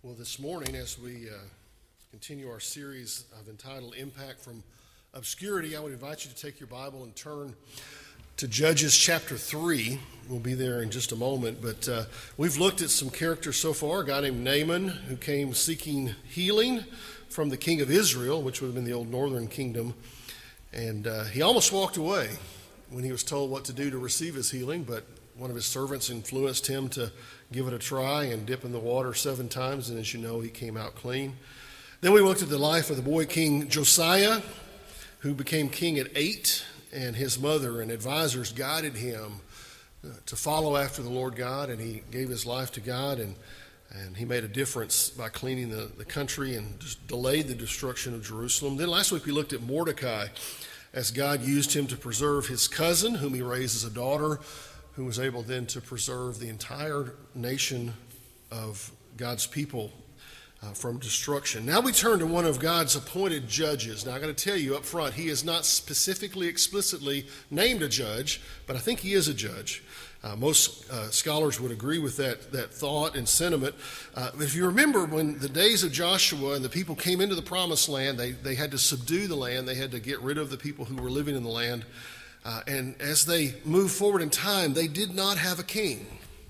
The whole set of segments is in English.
Well, this morning, as we continue our series of entitled Impact from Obscurity, I would invite you to take your Bible and turn to Judges chapter 3. We'll be there in just a moment, but we've looked at some characters so far. A guy named Naaman, who came seeking healing from the king of Israel, which would have been the old northern kingdom, and he almost walked away when he was told what to do to receive his healing, but one of his servants influenced him to give it a try and dip in the water 7 times, and as you know, he came out clean. Then we looked at the life of the boy King Josiah, who became king at 8, and his mother and advisors guided him to follow after the Lord God, and he gave his life to God, and he made a difference by cleaning the country and just delayed the destruction of Jerusalem. Then last week we looked at Mordecai, as God used him to preserve his cousin, whom he raised as a daughter, who was able then to preserve the entire nation of God's people from destruction. Now we turn to one of God's appointed judges. Now I got to tell you up front, he is not specifically, explicitly named a judge, but I think he is a judge. Most scholars would agree with that thought and sentiment. If you remember, when the days of Joshua and the people came into the promised land, they had to subdue the land. They had to get rid of the people who were living in the land. And as they moved forward in time, they did not have a king.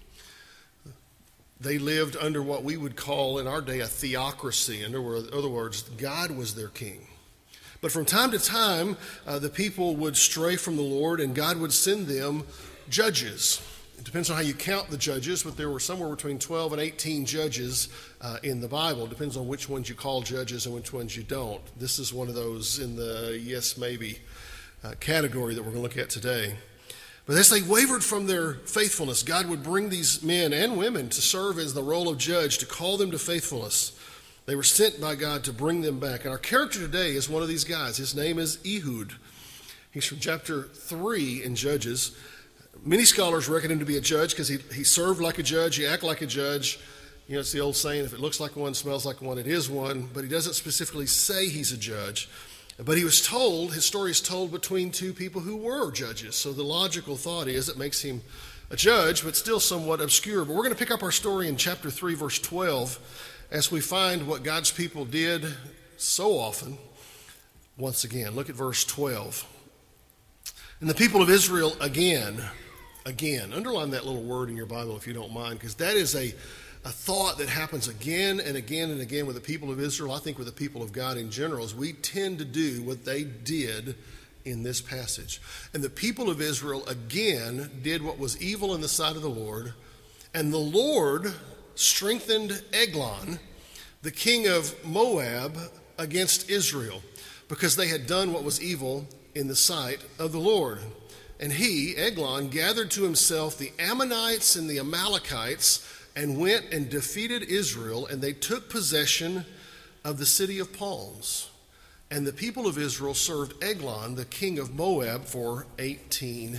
They lived under what we would call in our day a theocracy. In other words, God was their king. But from time to time, the people would stray from the Lord, and God would send them judges. It depends on how you count the judges, but there were somewhere between 12 and 18 judges in the Bible. It depends on which ones you call judges and which ones you don't. This is one of those in the yes, maybe category that we're going to look at today. But as they wavered from their faithfulness, God would bring these men and women to serve as the role of judge, to call them to faithfulness. They were sent by God to bring them back. And our character today is one of these guys. His name is Ehud. He's from chapter 3 in Judges. Many scholars reckon him to be a judge because he served like a judge, he acted like a judge. You know, it's the old saying, if it looks like one, smells like one, it is one. But he doesn't specifically say he's a judge. But he was told, his story is told between 2 people who were judges. So the logical thought is it makes him a judge, but still somewhat obscure. But we're going to pick up our story in chapter 3, verse 12, as we find what God's people did so often once again. Look at verse 12. And the people of Israel again, underline that little word in your Bible if you don't mind, because that is a thought that happens again and again and again with the people of Israel, I think with the people of God in general, is we tend to do what they did in this passage. And the people of Israel again did what was evil in the sight of the Lord, and the Lord strengthened Eglon, the king of Moab, against Israel, because they had done what was evil in the sight of the Lord. And he, Eglon, gathered to himself the Ammonites and the Amalekites, and went and defeated Israel, and they took possession of the city of palms. And the people of Israel served Eglon, the king of Moab, for 18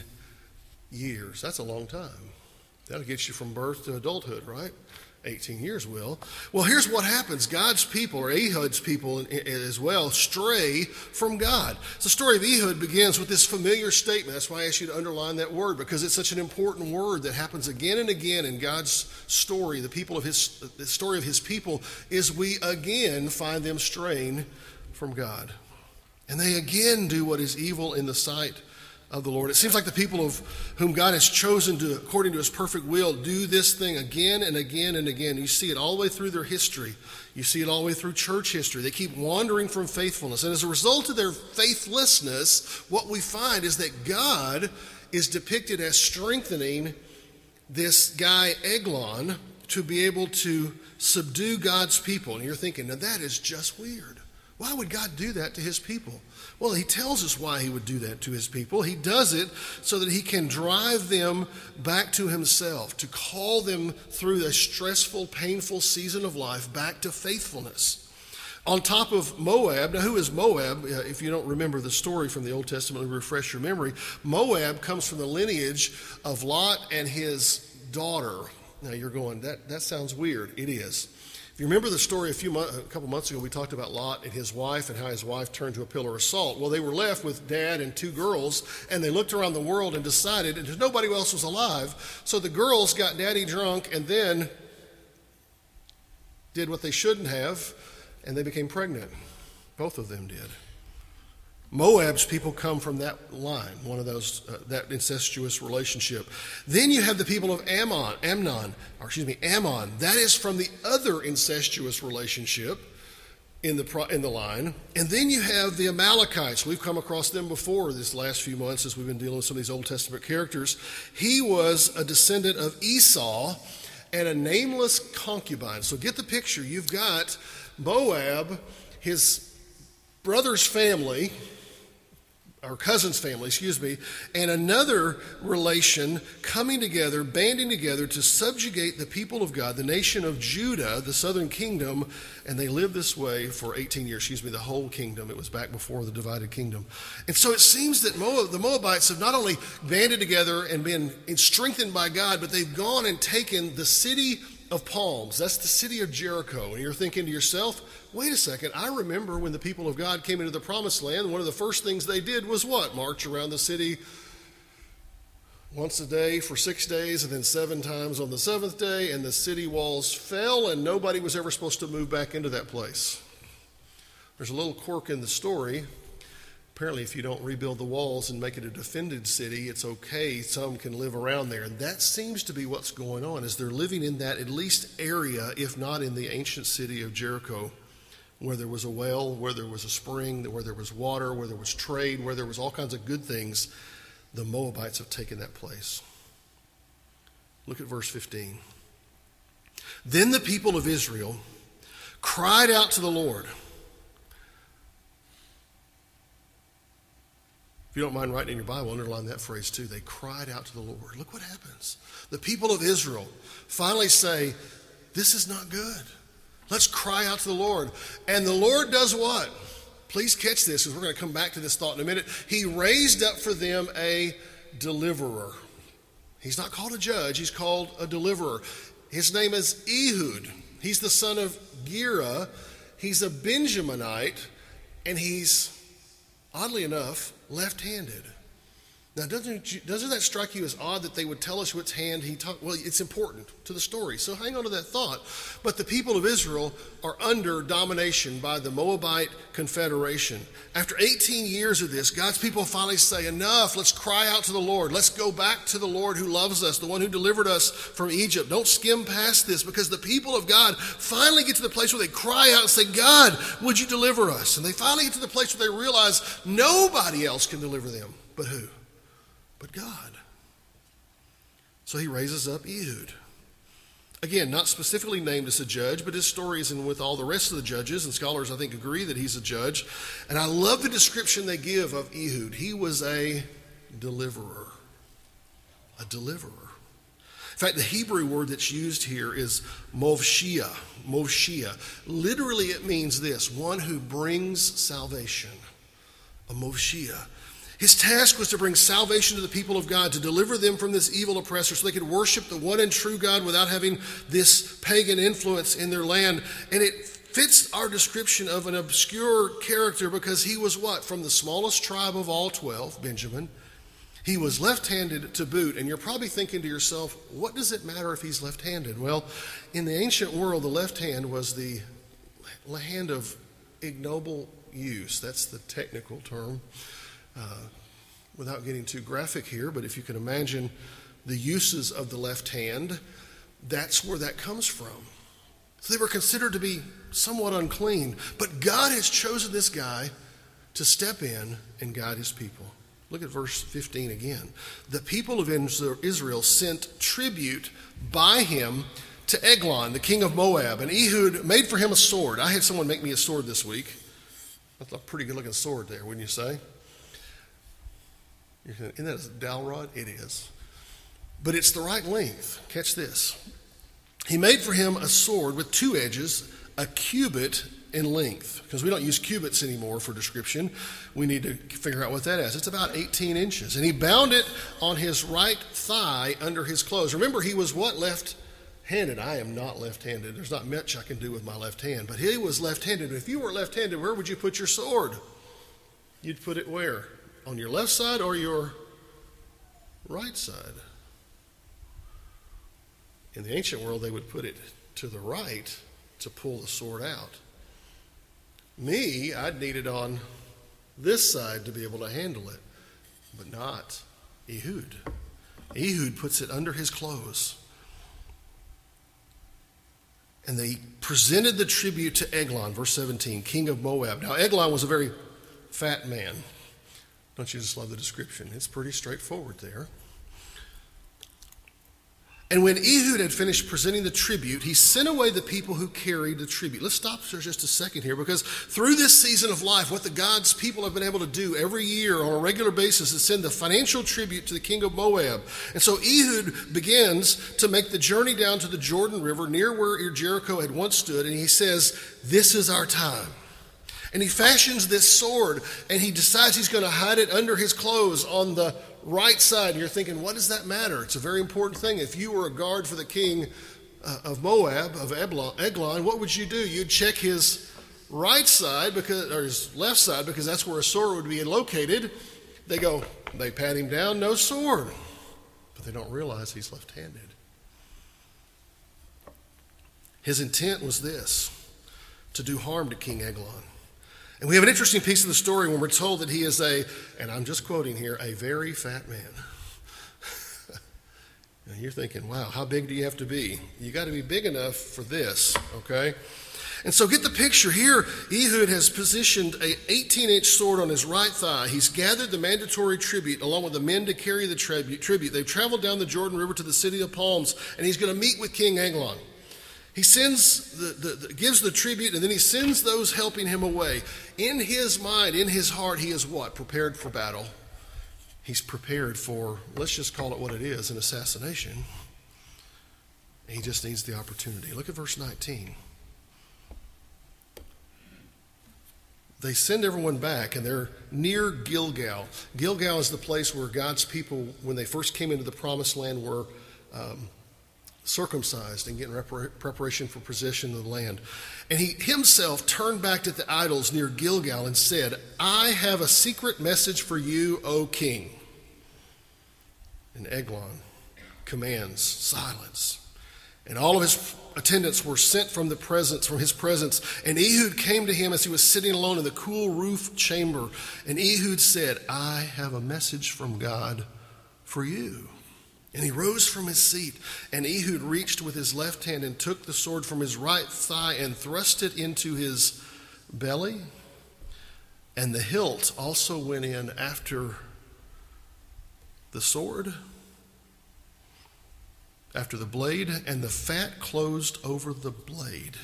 years. That's a long time. That'll get you from birth to adulthood, right? 18 years will. Well, here's what happens. God's people, or Ehud's people as well, stray from God. The story of Ehud begins with this familiar statement. That's why I asked you to underline that word, because it's such an important word that happens again and again in God's story. The story of his people is we again find them straying from God. And they again do what is evil in the sight of the Lord. It seems like the people of whom God has chosen to, according to his perfect will, do this thing again and again and again. You see it all the way through their history. You see it all the way through church history. They keep wandering from faithfulness. And as a result of their faithlessness, what we find is that God is depicted as strengthening this guy Eglon to be able to subdue God's people. And you're thinking, now that is just weird. Why would God do that to his people? Well, he tells us why he would do that to his people. He does it so that he can drive them back to himself, to call them through a stressful, painful season of life back to faithfulness. On top of Moab, now who is Moab? If you don't remember the story from the Old Testament, refresh your memory. Moab comes from the lineage of Lot and his daughter. Now you're going, that sounds weird. It is. If you remember the story a couple months ago, we talked about Lot and his wife and how his wife turned to a pillar of salt. Well, they were left with dad and 2 girls, and they looked around the world and decided that nobody else was alive. So the girls got daddy drunk, and then did what they shouldn't have, and they became pregnant. Both of them did. Moab's people come from that line, one of those, that incestuous relationship. Then you have the people of Ammon. That is from the other incestuous relationship in the line. And then you have the Amalekites. We've come across them before this last few months as we've been dealing with some of these Old Testament characters. He was a descendant of Esau and a nameless concubine. So get the picture. You've got Moab, his brother's family, or cousin's family, and another relation coming together, banding together to subjugate the people of God, the nation of Judah, the southern kingdom, and they lived this way for 18 years, the whole kingdom. It was back before the divided kingdom. And so it seems that the Moabites have not only banded together and been strengthened by God, but they've gone and taken the city of palms. That's the city of Jericho. And you're thinking to yourself, wait a second, I remember when the people of God came into the promised land, one of the first things they did was what? March around the city once a day for 6 days and then 7 times on the 7th day, and the city walls fell and nobody was ever supposed to move back into that place. There's a little quirk in the story. Apparently, if you don't rebuild the walls and make it a defended city, it's okay. Some can live around there. And that seems to be what's going on, is they're living in that at least area, if not in the ancient city of Jericho, where there was a well, where there was a spring, where there was water, where there was trade, where there was all kinds of good things. The Moabites have taken that place. Look at verse 15. Then the people of Israel cried out to the Lord. If you don't mind writing in your Bible, underline that phrase too. They cried out to the Lord. Look what happens. The people of Israel finally say, this is not good. Let's cry out to the Lord. And the Lord does what? Please catch this, because we're going to come back to this thought in a minute. He raised up for them a deliverer. He's not called a judge. He's called a deliverer. His name is Ehud. He's the son of Gera. He's a Benjaminite, and he's, oddly enough, left-handed. Now, doesn't that strike you as odd that they would tell us which hand he talked? Well, it's important to the story, so hang on to that thought. But the people of Israel are under domination by the Moabite Confederation. After 18 years of this, God's people finally say, enough, let's cry out to the Lord. Let's go back to the Lord who loves us, the one who delivered us from Egypt. Don't skim past this, because the people of God finally get to the place where they cry out and say, God, would you deliver us? And they finally get to the place where they realize nobody else can deliver them. But who? But God. So he raises up Ehud. Again, not specifically named as a judge, but his story is in with all the rest of the judges, and scholars, I think, agree that he's a judge. And I love the description they give of Ehud. He was a deliverer. A deliverer. In fact, the Hebrew word that's used here is movshia. Movshia. Literally, it means this: one who brings salvation. A movshia. His task was to bring salvation to the people of God, to deliver them from this evil oppressor so they could worship the one and true God without having this pagan influence in their land. And it fits our description of an obscure character because he was what? From the smallest tribe of all 12, Benjamin. He was left-handed to boot. And you're probably thinking to yourself, what does it matter if he's left-handed? Well, in the ancient world, the left hand was the hand of ignoble use. That's the technical term. Without getting too graphic here, but if you can imagine the uses of the left hand, that's where that comes from. So they were considered to be somewhat unclean, but God has chosen this guy to step in and guide his people. Look at verse 15 again. The people of Israel sent tribute by him to Eglon, the king of Moab, and Ehud made for him a sword. I had someone make me a sword this week. That's a pretty good looking sword there, wouldn't you say? Isn't that a dowel rod? It is. But it's the right length. Catch this. He made for him a sword with 2 edges, a cubit in length. Because we don't use cubits anymore for description. We need to figure out what that is. It's about 18 inches. And he bound it on his right thigh under his clothes. Remember, he was what? Left-handed. I am not left-handed. There's not much I can do with my left hand. But he was left-handed. If you were left-handed, where would you put your sword? You'd put it where? On your left side or your right side? In the ancient world, they would put it to the right to pull the sword out. Me, I'd need it on this side to be able to handle it, but not Ehud. Ehud puts it under his clothes. And they presented the tribute to Eglon, verse 17, king of Moab. Now, Eglon was a very fat man. Don't you just love the description? It's pretty straightforward there. And when Ehud had finished presenting the tribute, he sent away the people who carried the tribute. Let's stop for just a second here, because through this season of life, what the God's people have been able to do every year on a regular basis is send the financial tribute to the king of Moab. And so Ehud begins to make the journey down to the Jordan River near where Jericho had once stood, and he says, "This is our time." And he fashions this sword, and he decides he's going to hide it under his clothes on the right side. And you're thinking, what does that matter? It's a very important thing. If you were a guard for the king of Moab, of Eglon, what would you do? You'd check his right side, or his left side, because that's where a sword would be located. They pat him down, no sword. But they don't realize he's left-handed. His intent was this, to do harm to King Eglon. And we have an interesting piece of the story when we're told that he is and I'm just quoting here, a very fat man. And you're thinking, wow, how big do you have to be? You got to be big enough for this, okay? And so get the picture here. Ehud has positioned a 18-inch sword on his right thigh. He's gathered the mandatory tribute along with the men to carry the tribute. They've traveled down the Jordan River to the city of palms, and he's going to meet with King Eglon. He gives the tribute, and then he sends those helping him away. In his mind, in his heart, he is what? Prepared for battle. He's prepared for, let's just call it what it is, an assassination. He just needs the opportunity. Look at verse 19. They send everyone back, and they're near Gilgal. Gilgal is the place where God's people, when they first came into the promised land, were circumcised and getting preparation for possession of the land. And he himself turned back to the idols near Gilgal and said, "I have a secret message for you, O king." And Eglon commands silence. And all of his attendants were sent from his presence. And Ehud came to him as he was sitting alone in the cool roof chamber. And Ehud said, "I have a message from God for you." And he rose from his seat, and Ehud reached with his left hand and took the sword from his right thigh and thrust it into his belly. And the hilt also went in after the sword, after the blade, and the fat closed over the blade.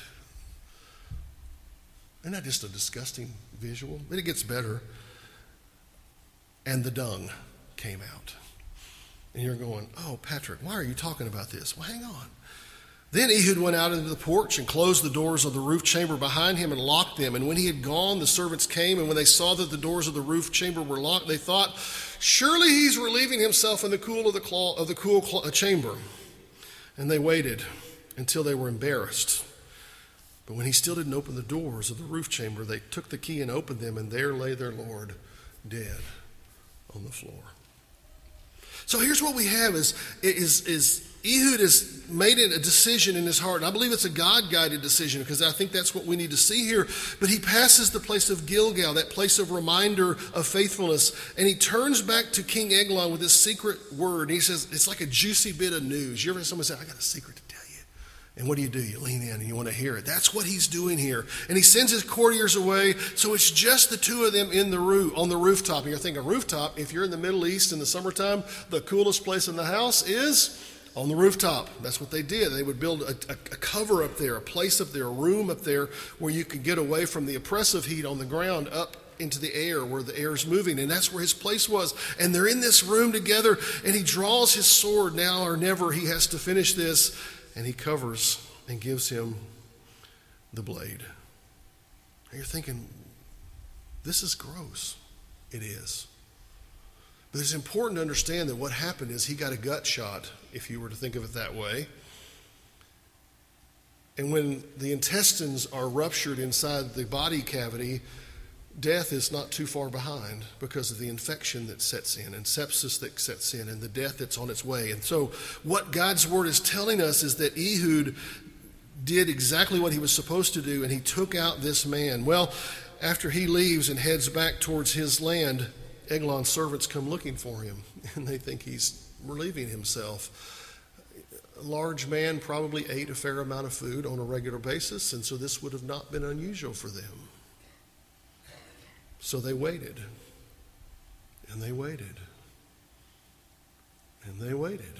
Isn't that just a disgusting visual? But it gets better. And the dung came out. And you're going, "Oh, Patrick, why are you talking about this?" Well, hang on. Then Ehud went out into the porch and closed the doors of the roof chamber behind him and locked them. And when he had gone, the servants came, and when they saw that the doors of the roof chamber were locked, they thought, "Surely he's relieving himself in the cool of the cool chamber." And they waited until they were embarrassed. But when he still didn't open the doors of the roof chamber, they took the key and opened them, and there lay their Lord dead on the floor. So here's what we have is Ehud has made a decision in his heart. And I believe it's a God-guided decision, because I think that's what we need to see here. But he passes the place of Gilgal, that place of reminder of faithfulness, and he turns back to King Eglon with this secret word. And he says, it's like a juicy bit of news. You ever heard someone say, "I got a secret to tell you"? And what do? You lean in and you want to hear it. That's what he's doing here. And he sends his courtiers away, so it's just the two of them on the rooftop. And you're thinking, rooftop, if you're in the Middle East in the summertime, the coolest place in the house is on the rooftop. That's what they did. They would build a cover up there, a place up there, a room up there where you could get away from the oppressive heat on the ground up into the air where the air is moving. And that's where his place was. And they're in this room together, and he draws his sword. Now or never, he has to finish this. And he covers and gives him the blade. And you're thinking, this is gross. It is. But it's important to understand that what happened is he got a gut shot, if you were to think of it that way. And when the intestines are ruptured inside the body cavity, death is not too far behind because of the infection that sets in and sepsis that sets in and the death that's on its way. And so what God's word is telling us is that Ehud did exactly what he was supposed to do, and he took out this man. Well, after he leaves and heads back towards his land, Eglon's servants come looking for him, and they think he's relieving himself. A large man probably ate a fair amount of food on a regular basis, and so this would have not been unusual for them. So they waited, and they waited, and they waited.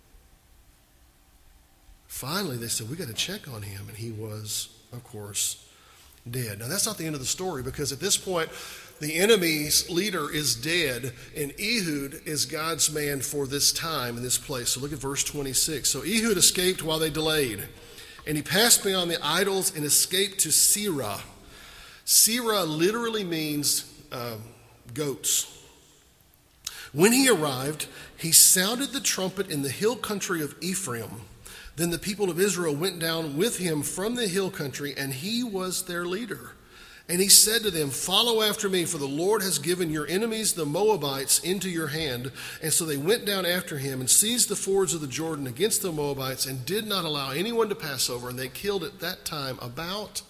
Finally, they said, we got to check on him, and he was, of course, dead. Now, that's not the end of the story, because at this point, the enemy's leader is dead, and Ehud is God's man for this time in this place. So look at verse 26. So Ehud escaped while they delayed, and he passed beyond the idols and escaped to Seirah. Seirah literally means goats. When he arrived, he sounded the trumpet in the hill country of Ephraim. Then the people of Israel went down with him from the hill country, and he was their leader. And he said to them, follow after me, for the Lord has given your enemies, the Moabites, into your hand. And so they went down after him and seized the fords of the Jordan against the Moabites and did not allow anyone to pass over. And they killed at that time about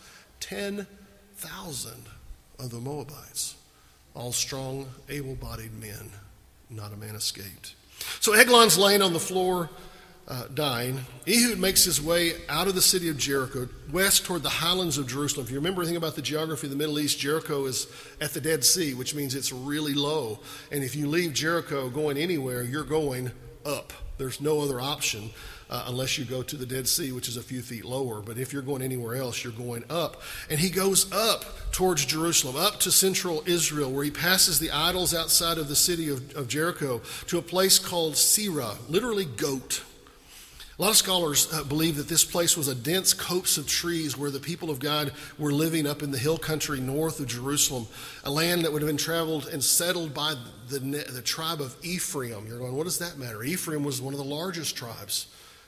10,000 of the Moabites, all strong, able-bodied men. Not a man escaped. So Eglon's laying on the floor, dying. Ehud makes his way out of the city of Jericho, west toward the highlands of Jerusalem. If you remember anything about the geography of the Middle East, Jericho is at the Dead Sea, which means it's really low. And if you leave Jericho going anywhere, you're going up. There's no other option unless you go to the Dead Sea, which is a few feet lower. But if you're going anywhere else, you're going up. And he goes up towards Jerusalem, up to central Israel, where he passes the idols outside of the city of Jericho to a place called Seirah, literally goat. A lot of scholars believe that this place was a dense copse of trees where the people of God were living up in the hill country north of Jerusalem, a land that would have been traveled and settled by the tribe of Ephraim. You're going, what does that matter? Ephraim was one of the largest tribes.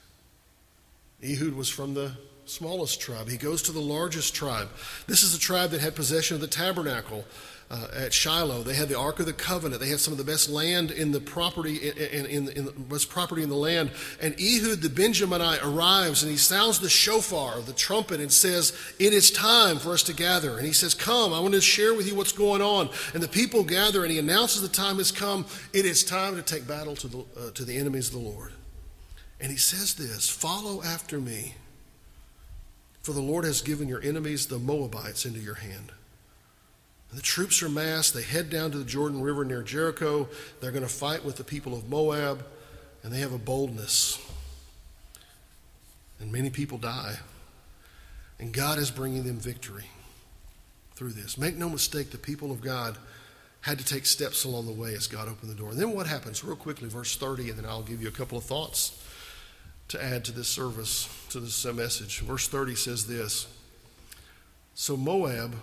Ehud was from the smallest tribe. He goes to the largest tribe. This is a tribe that had possession of the tabernacle at Shiloh. They had the Ark of the Covenant. They had some of the best land in the property, in best property in the land. And Ehud the Benjaminite arrives, and he sounds the shofar, the trumpet, and says, it is time for us to gather. And he says, come, I want to share with you what's going on. And the people gather, and he announces the time has come. It is time to take battle to the enemies of the Lord. And he says this, follow after me, for the Lord has given your enemies, the Moabites, into your hand. And the troops are massed. They head down to the Jordan River near Jericho. They're going to fight with the people of Moab, and they have a boldness. And many people die. And God is bringing them victory through this. Make no mistake, the people of God had to take steps along the way as God opened the door. And then what happens? Real quickly, verse 30, and then I'll give you a couple of thoughts to add to this service, to this message. Verse 30 says this, so Moab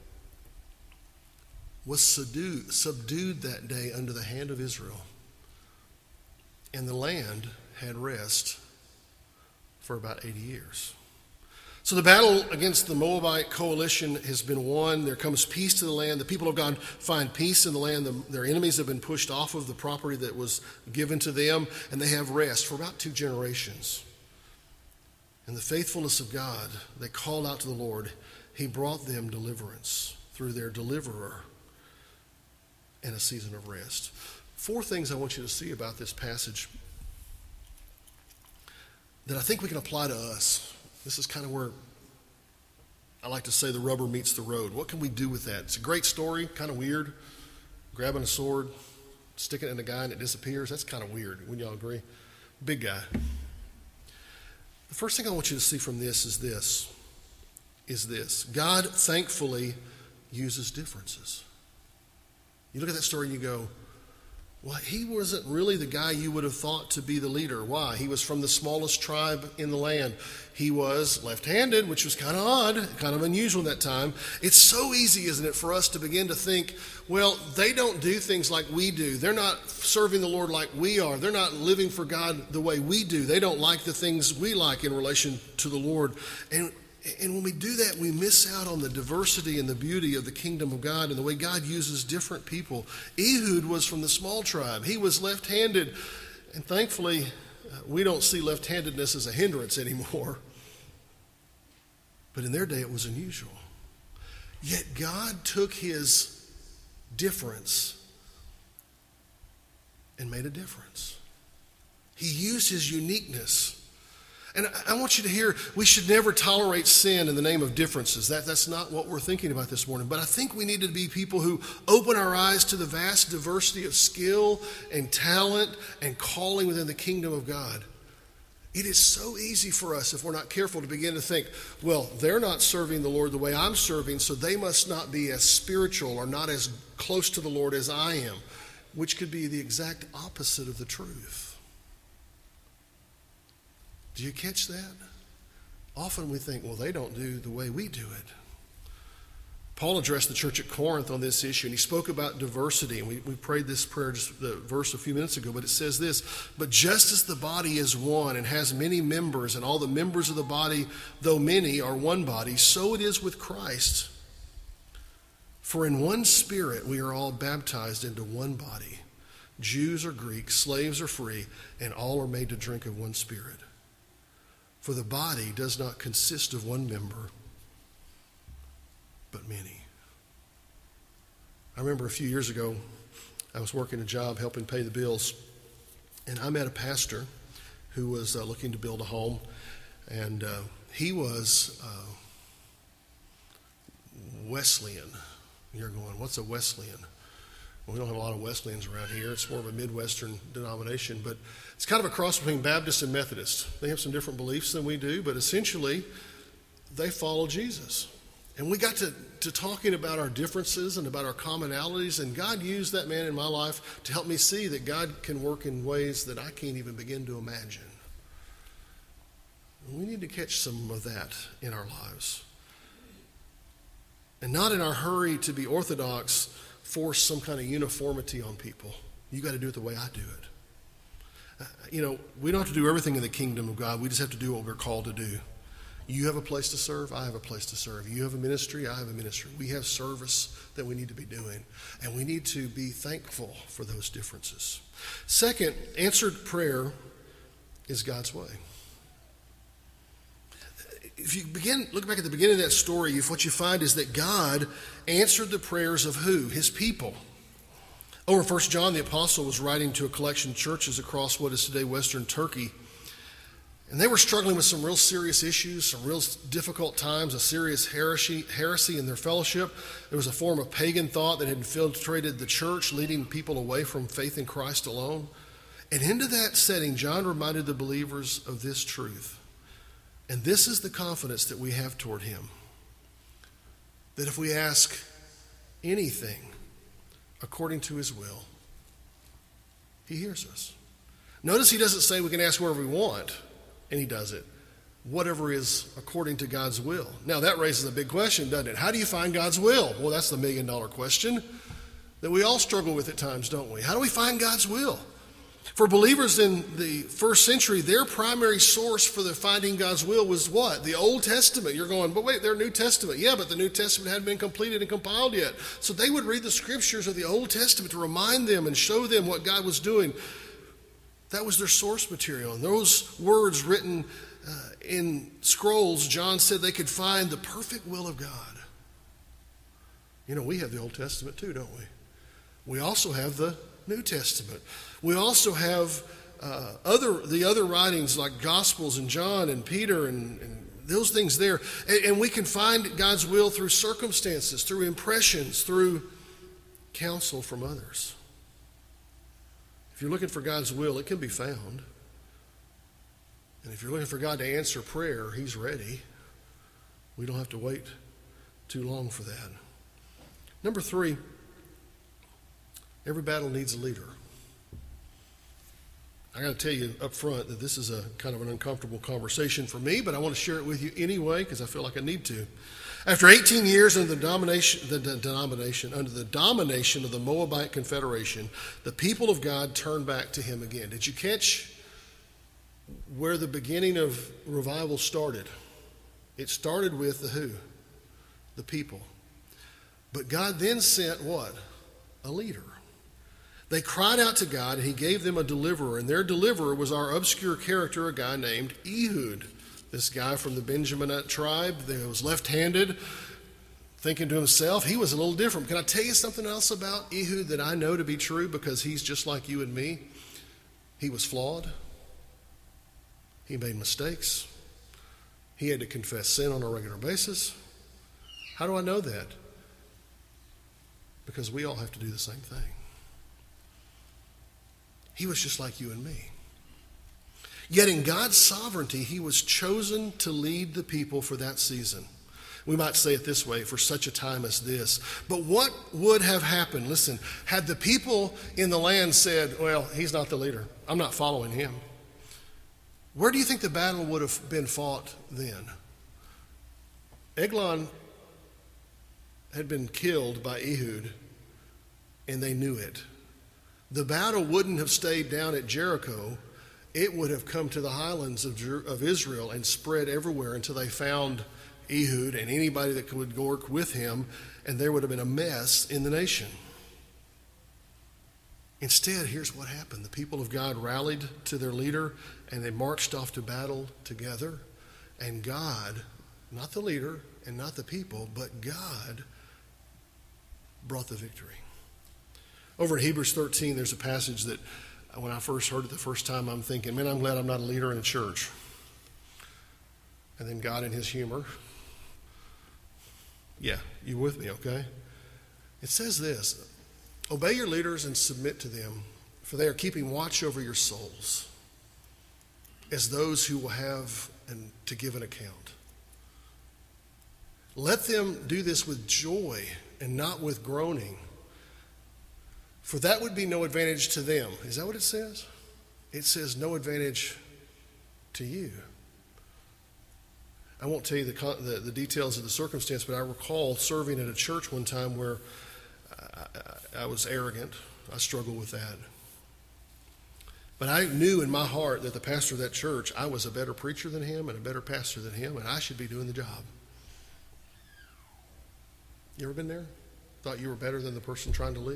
was subdued that day under the hand of Israel, and the land had rest for about 80 years. So the battle against the Moabite coalition has been won. There comes peace to the land. The people of God find peace in the land. Their enemies have been pushed off of the property that was given to them, and they have rest for about 2 generations. And the faithfulness of God, they called out to the Lord. He brought them deliverance through their deliverer and a season of rest. 4 things I want you to see about this passage that I think we can apply to us. This is kind of where I like to say the rubber meets the road. What can we do with that? It's a great story, kind of weird. Grabbing a sword, sticking it in a guy and it disappears. That's kind of weird. Wouldn't y'all agree? Big guy. The first thing I want you to see from this is this. God thankfully uses differences. You look at that story and you go, well, he wasn't really the guy you would have thought to be the leader. Why? He was from the smallest tribe in the land. He was left-handed, which was kind of odd, kind of unusual in that time. It's so easy, isn't it, for us to begin to think, well, they don't do things like we do. They're not serving the Lord like we are. They're not living for God the way we do. They don't like the things we like in relation to the Lord. And when we do that, we miss out on the diversity and the beauty of the kingdom of God and the way God uses different people. Ehud was from the small tribe. He was left-handed. And thankfully, we don't see left-handedness as a hindrance anymore. But in their day, it was unusual. Yet God took his difference and made a difference. He used his uniqueness. And I want you to hear, we should never tolerate sin in the name of differences. That's not what we're thinking about this morning. But I think we need to be people who open our eyes to the vast diversity of skill and talent and calling within the kingdom of God. It is so easy for us, if we're not careful, to begin to think, well, they're not serving the Lord the way I'm serving, so they must not be as spiritual or not as close to the Lord as I am, which could be the exact opposite of the truth. Do you catch that? Often we think, well, they don't do the way we do it. Paul addressed the church at Corinth on this issue, and he spoke about diversity. And we prayed this prayer, just the verse a few minutes ago, but it says this: but just as the body is one and has many members, and all the members of the body, though many, are one body, so it is with Christ. For in one Spirit we are all baptized into one body. Jews or Greeks, slaves or free, and all are made to drink of one Spirit. For the body does not consist of one member, but many. I remember a few years ago, I was working a job helping pay the bills, and I met a pastor who was looking to build a home, and he was Wesleyan. You're going, what's a Wesleyan? Well, we don't have a lot of Wesleyans around here. It's more of a Midwestern denomination, but it's kind of a cross between Baptist and Methodist. They have some different beliefs than we do, but essentially they follow Jesus. And we got to talking about our differences and about our commonalities, and God used that man in my life to help me see that God can work in ways that I can't even begin to imagine. And we need to catch some of that in our lives. And not in our hurry to be orthodox, force some kind of uniformity on people. You got to do it the way I do it. We don't have to do everything in the kingdom of God. We just have to do what we're called to do. You have a place to serve. I have a place to serve. You have a ministry. I have a ministry. We have service that we need to be doing. And we need to be thankful for those differences. Second, answered prayer is God's way. If you look back at the beginning of that story, what you find is that God answered the prayers of who? His people. Over in 1 John, the apostle was writing to a collection of churches across what is today Western Turkey. And they were struggling with some real serious issues, some real difficult times, a serious heresy in their fellowship. There was a form of pagan thought that had infiltrated the church, leading people away from faith in Christ alone. And into that setting, John reminded the believers of this truth. And this is the confidence that we have toward him. That if we ask anything according to his will, he hears us. Notice he doesn't say we can ask whatever we want, and he does it. Whatever is according to God's will. Now that raises a big question, doesn't it? How do you find God's will? Well, that's the million-dollar question that we all struggle with at times, don't we? How do we find God's will? For believers in the first century, their primary source for the finding God's will was what? The Old Testament. You're going, but wait, they're New Testament. Yeah, but the New Testament hadn't been completed and compiled yet. So they would read the scriptures of the Old Testament to remind them and show them what God was doing. That was their source material. And those words written in scrolls, John said they could find the perfect will of God. We have the Old Testament too, don't we? We also have the New Testament. We also have the other writings like Gospels and John and Peter and those things there. And we can find God's will through circumstances, through impressions, through counsel from others. If you're looking for God's will, it can be found. And if you're looking for God to answer prayer, he's ready. We don't have to wait too long for that. Number 3, every battle needs a leader. I got to tell you up front that this is a kind of an uncomfortable conversation for me, but I want to share it with you anyway because I feel like I need to. After 18 years under the domination of the Moabite Confederation, the people of God turned back to him again. Did you catch where the beginning of revival started? It started with the who? The people. But God then sent what? A leader. They cried out to God, and he gave them a deliverer. And their deliverer was our obscure character, a guy named Ehud. This guy from the Benjaminite tribe that was left-handed, thinking to himself, he was a little different. Can I tell you something else about Ehud that I know to be true because he's just like you and me? He was flawed. He made mistakes. He had to confess sin on a regular basis. How do I know that? Because we all have to do the same thing. He was just like you and me. Yet in God's sovereignty, he was chosen to lead the people for that season. We might say it this way, for such a time as this. But what would have happened, listen, had the people in the land said, well, he's not the leader. I'm not following him. Where do you think the battle would have been fought then? Eglon had been killed by Ehud, and they knew it. The battle wouldn't have stayed down at Jericho. It would have come to the highlands of Israel and spread everywhere until they found Ehud and anybody that would work with him, and there would have been a mess in the nation. Instead, here's what happened. The people of God rallied to their leader, and they marched off to battle together. And God, not the leader and not the people, but God brought the victory. Over in Hebrews 13, there's a passage that when I first heard it the first time, I'm thinking, man, I'm glad I'm not a leader in a church. And then God in his humor. Yeah, you with me, okay? It says this, obey your leaders and submit to them, for they are keeping watch over your souls as those who will have to give an account. Let them do this with joy and not with groaning, for that would be no advantage to them. Is that what it says? It says no advantage to you. I won't tell you the details of the circumstance, but I recall serving at a church one time where I was arrogant. I struggled with that. But I knew in my heart that the pastor of that church, I was a better preacher than him and a better pastor than him, and I should be doing the job. You ever been there? Thought you were better than the person trying to lead?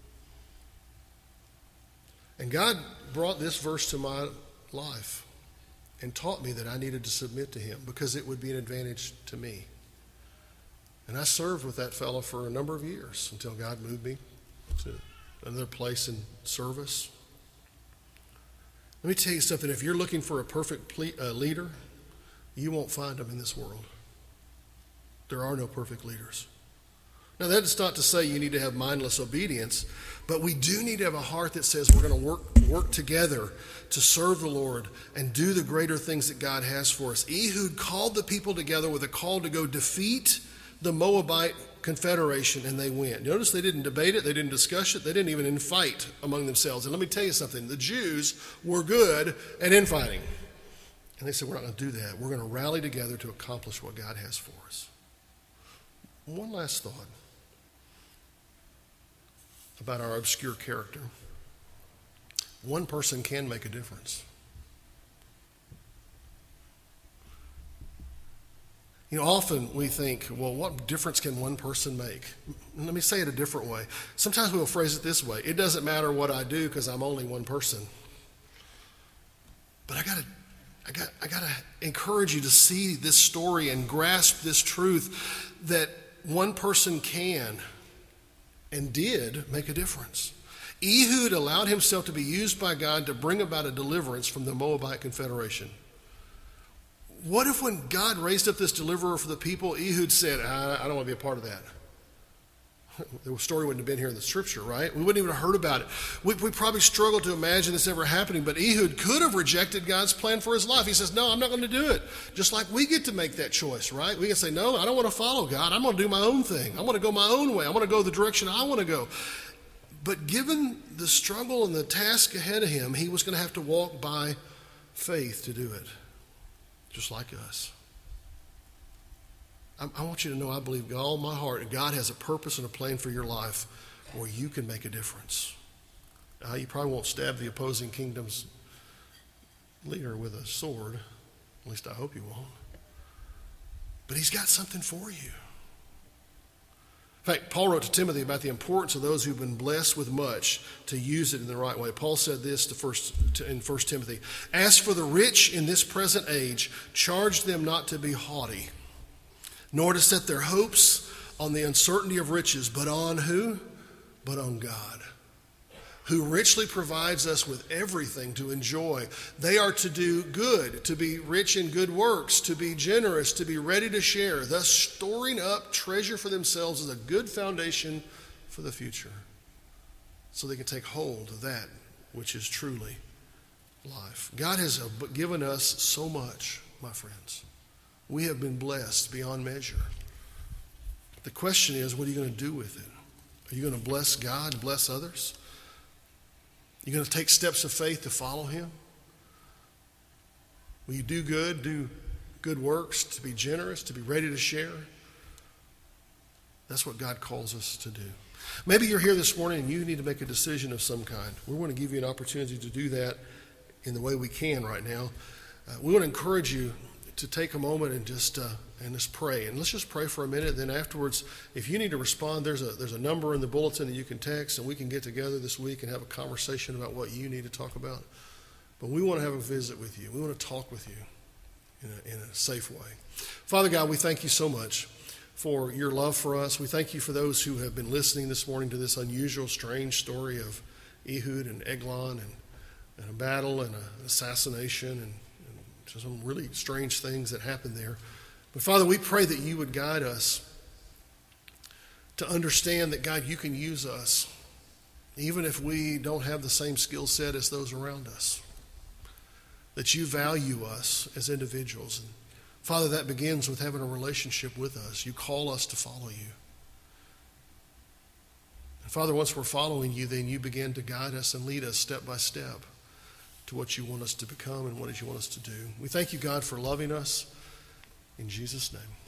And God brought this verse to my life and taught me that I needed to submit to him because it would be an advantage to me. And I served with that fellow for a number of years until God moved me to another place in service. Let me tell you something. If you're looking for a perfect leader, you won't find them in this world. There are no perfect leaders. Now, that's not to say you need to have mindless obedience, but we do need to have a heart that says we're going to work together to serve the Lord and do the greater things that God has for us. Ehud called the people together with a call to go defeat the Moabite confederation, and they went. Notice they didn't debate it, they didn't discuss it, they didn't even fight among themselves. And let me tell you something, the Jews were good at infighting. And they said, we're not going to do that. We're going to rally together to accomplish what God has for us. One last thought about our obscure character. One person can make a difference. You know, often we think, well, what difference can one person make? Let me say it a different way. Sometimes we'll phrase it this way. It doesn't matter what I do because I'm only one person. But I gotta encourage you to see this story and grasp this truth that one person can and did make a difference. Ehud allowed himself to be used by God to bring about a deliverance from the Moabite confederation. What if when God raised up this deliverer for the people, Ehud said, I don't want to be a part of that? The story wouldn't have been here in the scripture, right? We wouldn't even have heard about it. We probably struggle to imagine this ever happening, but Ehud could have rejected God's plan for his life. He says, no, I'm not going to do it. Just like we get to make that choice, right? We can say, no, I don't want to follow God. I'm going to do my own thing. I want to go my own way. I want to go the direction I want to go. But given the struggle and the task ahead of him, he was going to have to walk by faith to do it, just like us. I want you to know I believe with all my heart God has a purpose and a plan for your life where you can make a difference. You probably won't stab the opposing kingdom's leader with a sword. At least I hope you won't. But he's got something for you. In fact, Paul wrote to Timothy about the importance of those who've been blessed with much to use it in the right way. Paul said this in 1 Timothy, "As for the rich in this present age, charge them not to be haughty, nor to set their hopes on the uncertainty of riches, but on who? But on God, who richly provides us with everything to enjoy. They are to do good, to be rich in good works, to be generous, to be ready to share, thus storing up treasure for themselves as a good foundation for the future, so they can take hold of that which is truly life." God has given us so much, my friends. We have been blessed beyond measure. The question is, what are you going to do with it? Are you going to bless God, bless others? You're going to take steps of faith to follow him? Will you do good works, to be generous, to be ready to share? That's what God calls us to do. Maybe you're here this morning and you need to make a decision of some kind. We want to give you an opportunity to do that in the way we can right now. We want to encourage you to take a moment and just pray. And let's just pray for a minute. Then afterwards, if you need to respond, there's a number in the bulletin that you can text, and we can get together this week and have a conversation about what you need to talk about. But we want to have a visit with you. We want to talk with you in a safe way. Father God, we thank you so much for your love for us. We thank you for those who have been listening this morning to this unusual, strange story of Ehud and Eglon and a battle and an assassination and some really strange things that happened there. But Father, we pray that you would guide us to understand that, God, you can use us even if we don't have the same skill set as those around us, that you value us as individuals. And Father, that begins with having a relationship with us. You call us to follow you. And Father, once we're following you, then you begin to guide us and lead us step by step to what you want us to become and what you want us to do. We thank you, God, for loving us. In Jesus' name.